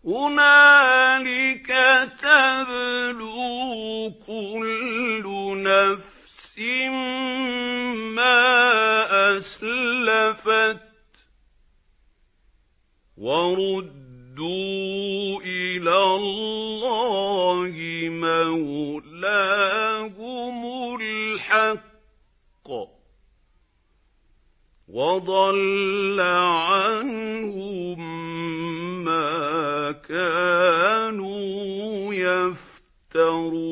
هُنَالِكَ تَبْلُو كُلُّ نَفْسٍ مَّا أَسْلَفَتْ وَرُدُّوا إِلَى اللَّهِ مَوْلَاهُمُ الْحَقِّ وَضَلَّ عَنْهُم مَّا كَانُوا يَفْتَرُونَ